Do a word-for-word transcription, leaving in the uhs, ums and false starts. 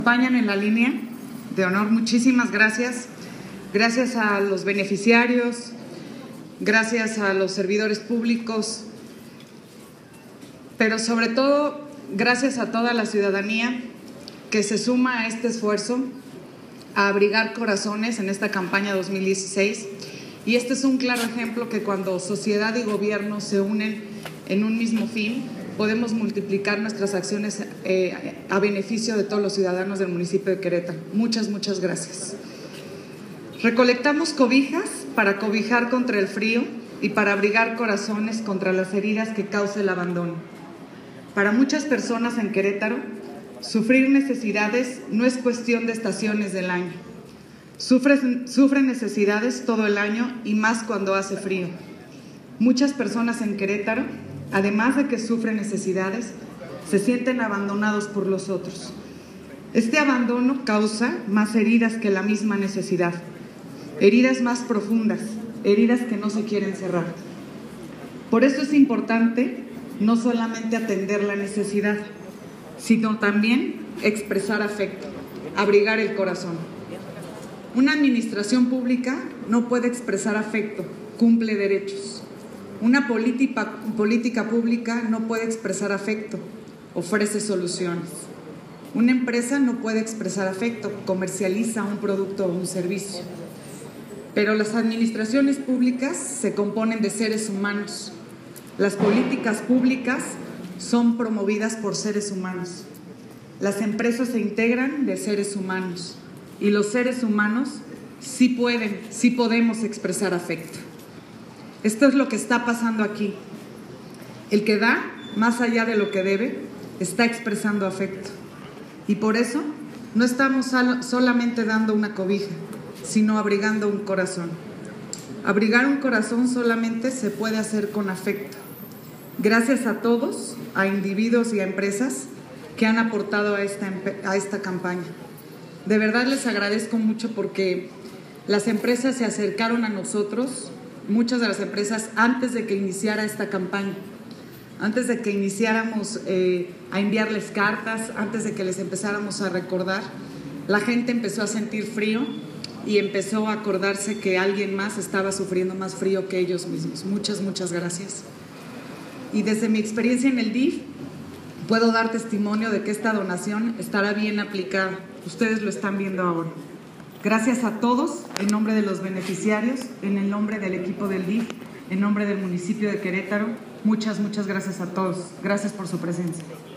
Acompañan en la línea de honor, muchísimas gracias. Gracias a los beneficiarios, gracias a los servidores públicos, pero sobre todo gracias a toda la ciudadanía que se suma a este esfuerzo a abrigar corazones en esta campaña dos mil dieciséis. Y este es un claro ejemplo que cuando sociedad y gobierno se unen en un mismo fin, podemos multiplicar nuestras acciones eh, a beneficio de todos los ciudadanos del municipio de Querétaro. Muchas, muchas gracias. Recolectamos cobijas para cobijar contra el frío y para abrigar corazones contra las heridas que causa el abandono. Para muchas personas en Querétaro, sufrir necesidades no es cuestión de estaciones del año. Sufren, sufren necesidades todo el año y más cuando hace frío. Muchas personas en Querétaro, además de que sufren necesidades, se sienten abandonados por los otros. Este abandono causa más heridas que la misma necesidad, heridas más profundas, heridas que no se quieren cerrar. Por eso es importante no solamente atender la necesidad, sino también expresar afecto, abrigar el corazón. Una administración pública no puede expresar afecto, cumple derechos. Una política, política pública no puede expresar afecto, ofrece soluciones. Una empresa no puede expresar afecto, comercializa un producto o un servicio. Pero las administraciones públicas se componen de seres humanos. Las políticas públicas son promovidas por seres humanos. Las empresas se integran de seres humanos. Y los seres humanos sí pueden, sí podemos expresar afecto. Esto es lo que está pasando aquí. El que da, más allá de lo que debe, está expresando afecto. Y por eso no estamos solamente dando una cobija, sino abrigando un corazón. Abrigar un corazón solamente se puede hacer con afecto. Gracias a todos, a individuos y a empresas que han aportado a esta, a esta campaña. De verdad les agradezco mucho porque las empresas se acercaron a nosotros, muchas de las empresas, antes de que iniciara esta campaña, antes de que iniciáramos eh, a enviarles cartas, antes de que les empezáramos a recordar, la gente empezó a sentir frío y empezó a acordarse que alguien más estaba sufriendo más frío que ellos mismos. Muchas, muchas gracias. Y desde mi experiencia en el D I F, puedo dar testimonio de que esta donación estará bien aplicada. Ustedes lo están viendo ahora. Gracias a todos, en nombre de los beneficiarios, en el nombre del equipo del D I F, en nombre del municipio de Querétaro, muchas, muchas gracias a todos. Gracias por su presencia.